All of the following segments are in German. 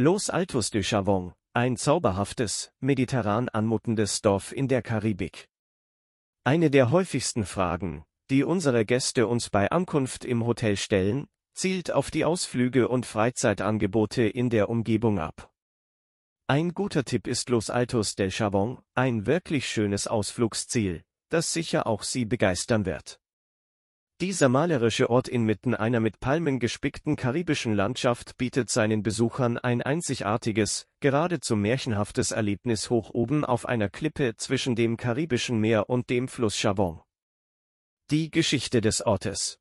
Los Altos de Chavón, ein zauberhaftes, mediterran anmutendes Dorf in der Karibik. Eine der häufigsten Fragen, die unsere Gäste uns bei Ankunft im Hotel stellen, zielt auf die Ausflüge und Freizeitangebote in der Umgebung ab. Ein guter Tipp ist Los Altos del Chavón, ein wirklich schönes Ausflugsziel, das sicher auch Sie begeistern wird. Dieser malerische Ort inmitten einer mit Palmen gespickten karibischen Landschaft bietet seinen Besuchern ein einzigartiges, geradezu märchenhaftes Erlebnis hoch oben auf einer Klippe zwischen dem karibischen Meer und dem Fluss Chavón. Die Geschichte des Ortes.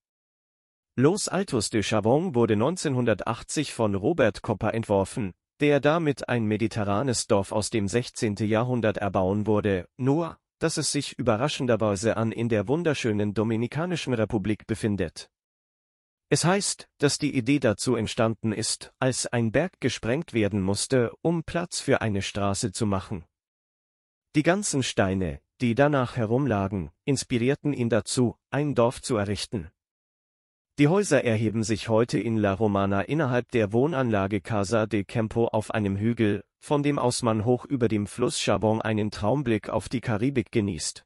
Los Altos de Chavón wurde 1980 von Robert Copper entworfen, der damit ein mediterranes Dorf aus dem 16. Jahrhundert erbauen wurde, nur dass es sich überraschenderweise in der wunderschönen Dominikanischen Republik befindet. Es heißt, dass die Idee dazu entstanden ist, als ein Berg gesprengt werden musste, um Platz für eine Straße zu machen. Die ganzen Steine, die danach herumlagen, inspirierten ihn dazu, ein Dorf zu errichten. Die Häuser erheben sich heute in La Romana innerhalb der Wohnanlage Casa de Campo auf einem Hügel, von dem aus man hoch über dem Fluss Chavón einen Traumblick auf die Karibik genießt.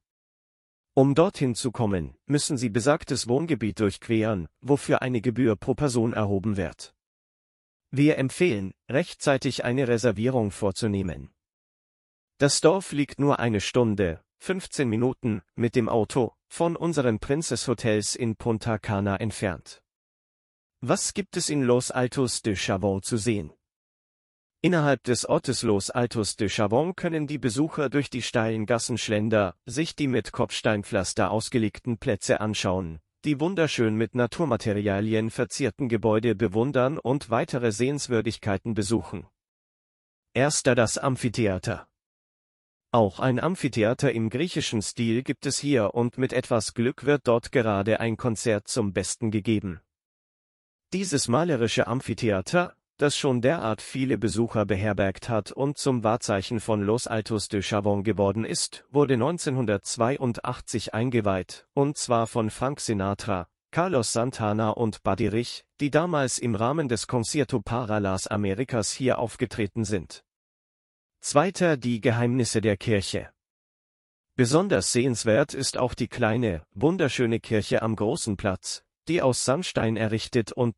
Um dorthin zu kommen, müssen Sie besagtes Wohngebiet durchqueren, wofür eine Gebühr pro Person erhoben wird. Wir empfehlen, rechtzeitig eine Reservierung vorzunehmen. Das Dorf liegt nur 1 Stunde, 15 Minuten, mit dem Auto, von unseren Princess Hotels in Punta Cana entfernt. Was gibt es in Los Altos de Chavón zu sehen? Innerhalb des Ortes Los Altos de Chavón können die Besucher durch die steilen Gassenschlender sich die mit Kopfsteinpflaster ausgelegten Plätze anschauen, die wunderschön mit Naturmaterialien verzierten Gebäude bewundern und weitere Sehenswürdigkeiten besuchen. Erster das Amphitheater. Auch ein Amphitheater im griechischen Stil gibt es hier und mit etwas Glück wird dort gerade ein Konzert zum Besten gegeben. Dieses malerische Amphitheater, das schon derart viele Besucher beherbergt hat und zum Wahrzeichen von Los Altos de Chavón geworden ist, wurde 1982 eingeweiht, und zwar von Frank Sinatra, Carlos Santana und Buddy Rich, die damals im Rahmen des Concierto para las Américas hier aufgetreten sind. Zweiter die Geheimnisse der Kirche. Besonders sehenswert ist auch die kleine, wunderschöne Kirche am Großen Platz, die aus Sandstein errichtet und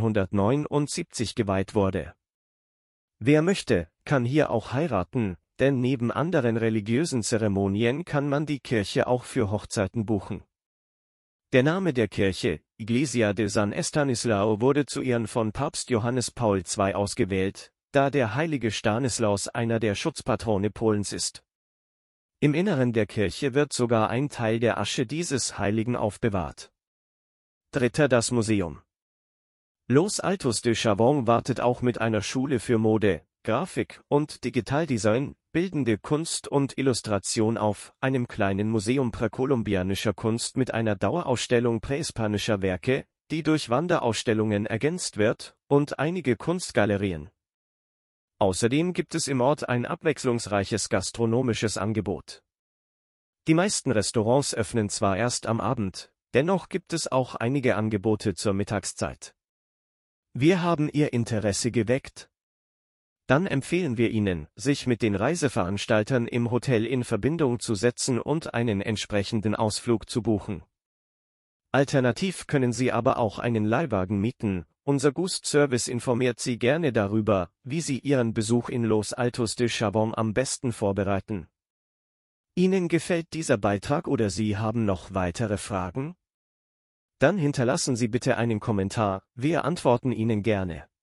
1979 geweiht wurde. Wer möchte, kann hier auch heiraten, denn neben anderen religiösen Zeremonien kann man die Kirche auch für Hochzeiten buchen. Der Name der Kirche, Iglesia de San Estanislao, wurde zu Ehren von Papst Johannes Paul II ausgewählt, da der heilige Stanislaus einer der Schutzpatrone Polens ist. Im Inneren der Kirche wird sogar ein Teil der Asche dieses Heiligen aufbewahrt. Dritter das Museum. Los Altos de Chavón wartet auch mit einer Schule für Mode, Grafik und Digitaldesign, bildende Kunst und Illustration auf, einem kleinen Museum präkolumbianischer Kunst mit einer Dauerausstellung prähispanischer Werke, die durch Wanderausstellungen ergänzt wird, und einige Kunstgalerien. Außerdem gibt es im Ort ein abwechslungsreiches gastronomisches Angebot. Die meisten Restaurants öffnen zwar erst am Abend, dennoch gibt es auch einige Angebote zur Mittagszeit. Wir haben Ihr Interesse geweckt? Dann empfehlen wir Ihnen, sich mit den Reiseveranstaltern im Hotel in Verbindung zu setzen und einen entsprechenden Ausflug zu buchen. Alternativ können Sie aber auch einen Leihwagen mieten. Unser Gust-Service informiert Sie gerne darüber, wie Sie Ihren Besuch in Los Altos de Chavón am besten vorbereiten. Ihnen gefällt dieser Beitrag oder Sie haben noch weitere Fragen? Dann hinterlassen Sie bitte einen Kommentar, wir antworten Ihnen gerne.